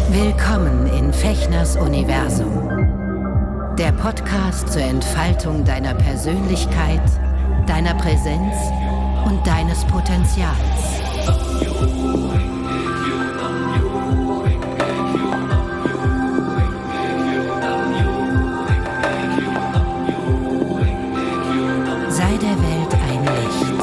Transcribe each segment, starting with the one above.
Willkommen in Fechners Universum. Der Podcast zur Entfaltung deiner Persönlichkeit, deiner Präsenz und deines Potenzials. Sei der Welt ein Licht.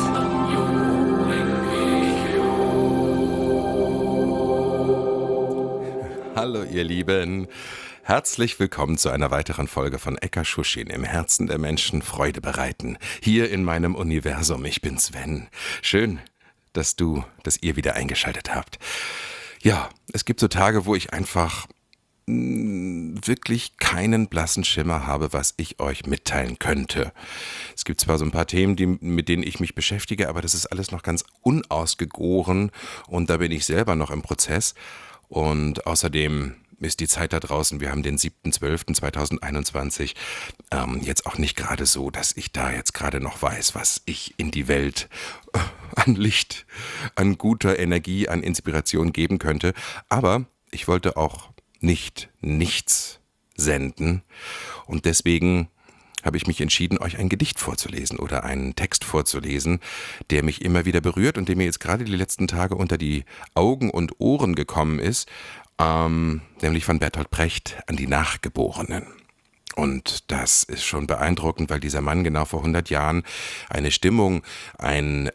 Hallo ihr Lieben, herzlich willkommen zu einer weiteren Folge von Eckerschuschin, im Herzen der Menschen Freude bereiten. Hier in meinem Universum, ich bin Sven. Schön, dass ihr wieder eingeschaltet habt. Ja, es gibt so Tage, wo ich einfach wirklich keinen blassen Schimmer habe, was ich euch mitteilen könnte. Es gibt zwar so ein paar Themen, mit denen ich mich beschäftige, aber das ist alles noch ganz unausgegoren und da bin ich selber noch im Prozess. Und außerdem ist die Zeit da draußen, wir haben den 7.12.2021, jetzt auch nicht gerade so, dass ich da jetzt gerade noch weiß, was ich in die Welt an Licht, an guter Energie, an Inspiration geben könnte. Aber ich wollte auch nichts senden und deswegen habe ich mich entschieden, euch ein Gedicht vorzulesen oder einen Text vorzulesen, der mich immer wieder berührt und der mir jetzt gerade die letzten Tage unter die Augen und Ohren gekommen ist, nämlich von Bertolt Brecht an die Nachgeborenen. Und das ist schon beeindruckend, weil dieser Mann genau vor 100 Jahren eine Stimmung, einen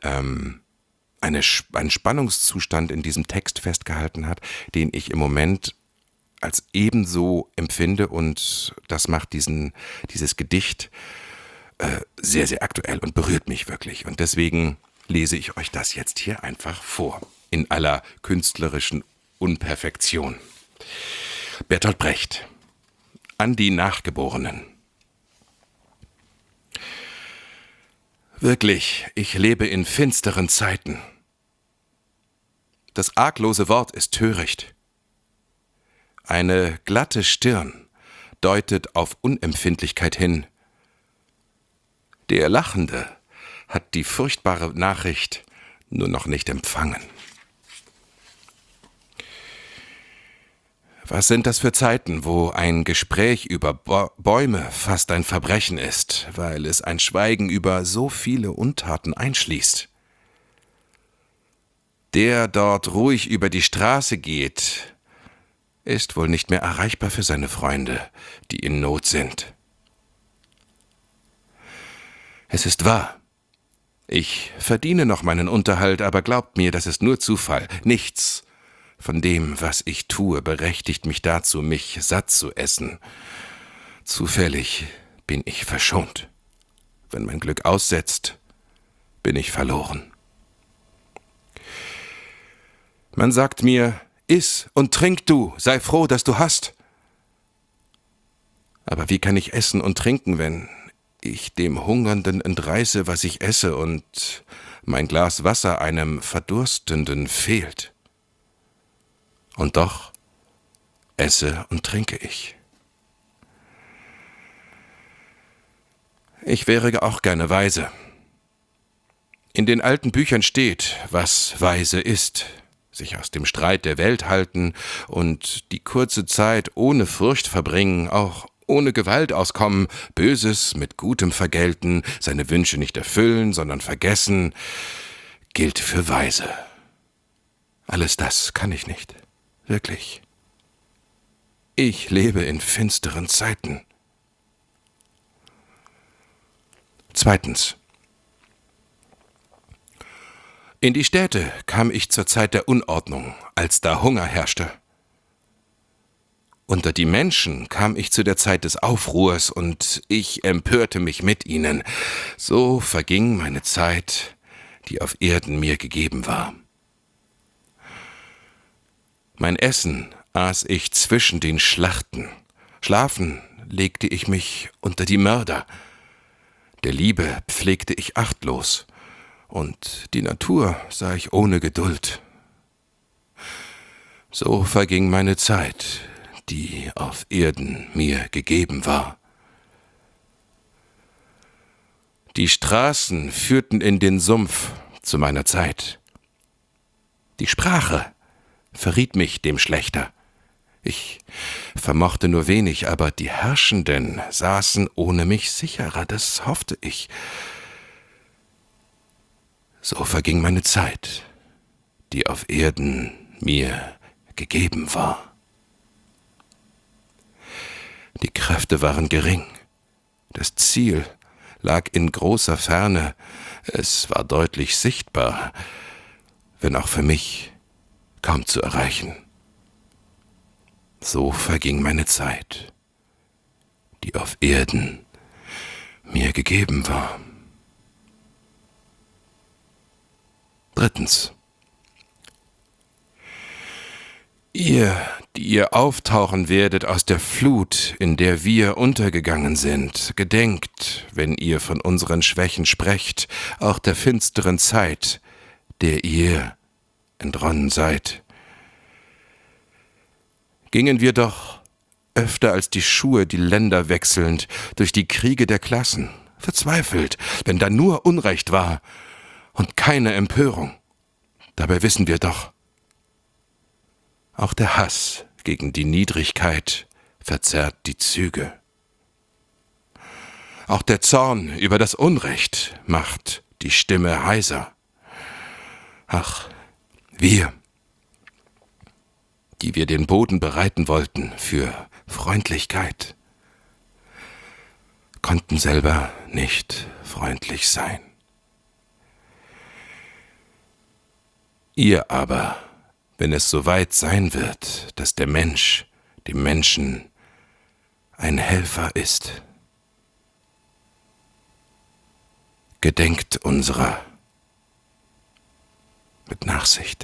Spannungszustand in diesem Text festgehalten hat, den ich im Moment als ebenso empfinde und das macht dieses Gedicht sehr, sehr aktuell und berührt mich wirklich. Und deswegen lese ich euch das jetzt hier einfach vor, in aller künstlerischen Unperfektion. Bertolt Brecht, an die Nachgeborenen. Wirklich, ich lebe in finsteren Zeiten. Das arglose Wort ist töricht. Eine glatte Stirn deutet auf Unempfindlichkeit hin. Der Lachende hat die furchtbare Nachricht nur noch nicht empfangen. Was sind das für Zeiten, wo ein Gespräch über Bäume fast ein Verbrechen ist, weil es ein Schweigen über so viele Untaten einschließt? Der dort ruhig über die Straße geht, ist wohl nicht mehr erreichbar für seine Freunde, die in Not sind. Es ist wahr, ich verdiene noch meinen Unterhalt, aber glaubt mir, das ist nur Zufall. Nichts von dem, was ich tue, berechtigt mich dazu, mich satt zu essen. Zufällig bin ich verschont. Wenn mein Glück aussetzt, bin ich verloren. Man sagt mir, iss und trink du, sei froh, dass du hast. Aber wie kann ich essen und trinken, wenn ich dem Hungernden entreiße, was ich esse, und mein Glas Wasser einem Verdurstenden fehlt? Und doch esse und trinke ich. Ich wäre auch gerne weise. In den alten Büchern steht, was weise ist: sich aus dem Streit der Welt halten und die kurze Zeit ohne Furcht verbringen, auch ohne Gewalt auskommen, Böses mit Gutem vergelten, seine Wünsche nicht erfüllen, sondern vergessen, gilt für weise. Alles das kann ich nicht, wirklich. Ich lebe in finsteren Zeiten. Zweitens. In die Städte kam ich zur Zeit der Unordnung, als da Hunger herrschte. Unter die Menschen kam ich zu der Zeit des Aufruhrs und ich empörte mich mit ihnen. So verging meine Zeit, die auf Erden mir gegeben war. Mein Essen aß ich zwischen den Schlachten. Schlafen legte ich mich unter die Mörder. Der Liebe pflegte ich achtlos. Und die Natur sah ich ohne Geduld. So verging meine Zeit, die auf Erden mir gegeben war. Die Straßen führten in den Sumpf zu meiner Zeit. Die Sprache verriet mich dem Schlächter. Ich vermochte nur wenig, aber die Herrschenden saßen ohne mich sicherer, das hoffte ich. So verging meine Zeit, die auf Erden mir gegeben war. Die Kräfte waren gering, das Ziel lag in großer Ferne, es war deutlich sichtbar, wenn auch für mich kaum zu erreichen. So verging meine Zeit, die auf Erden mir gegeben war. 3. Ihr, die ihr auftauchen werdet aus der Flut, in der wir untergegangen sind, gedenkt, wenn ihr von unseren Schwächen sprecht, auch der finsteren Zeit, der ihr entronnen seid. Gingen wir doch öfter als die Schuhe die Länder wechselnd durch die Kriege der Klassen, verzweifelt, wenn da nur Unrecht war und keine Empörung. Dabei wissen wir doch, auch der Hass gegen die Niedrigkeit verzerrt die Züge. Auch der Zorn über das Unrecht macht die Stimme heiser. Ach, wir, die wir den Boden bereiten wollten für Freundlichkeit, konnten selber nicht freundlich sein. Ihr aber, wenn es soweit sein wird, dass der Mensch dem Menschen ein Helfer ist, gedenkt unserer mit Nachsicht.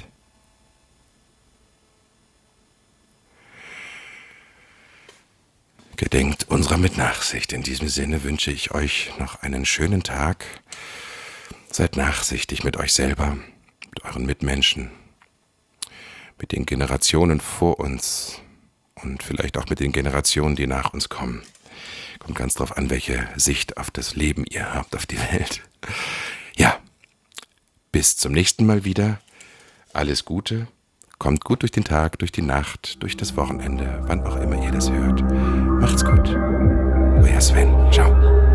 Gedenkt unserer mit Nachsicht. In diesem Sinne wünsche ich euch noch einen schönen Tag. Seid nachsichtig mit euch selber, mit euren Mitmenschen, mit den Generationen vor uns und vielleicht auch mit den Generationen, die nach uns kommen. Kommt ganz drauf an, welche Sicht auf das Leben ihr habt, auf die Welt. Ja, bis zum nächsten Mal wieder. Alles Gute. Kommt gut durch den Tag, durch die Nacht, durch das Wochenende, wann auch immer ihr das hört. Macht's gut. Euer Sven. Ciao.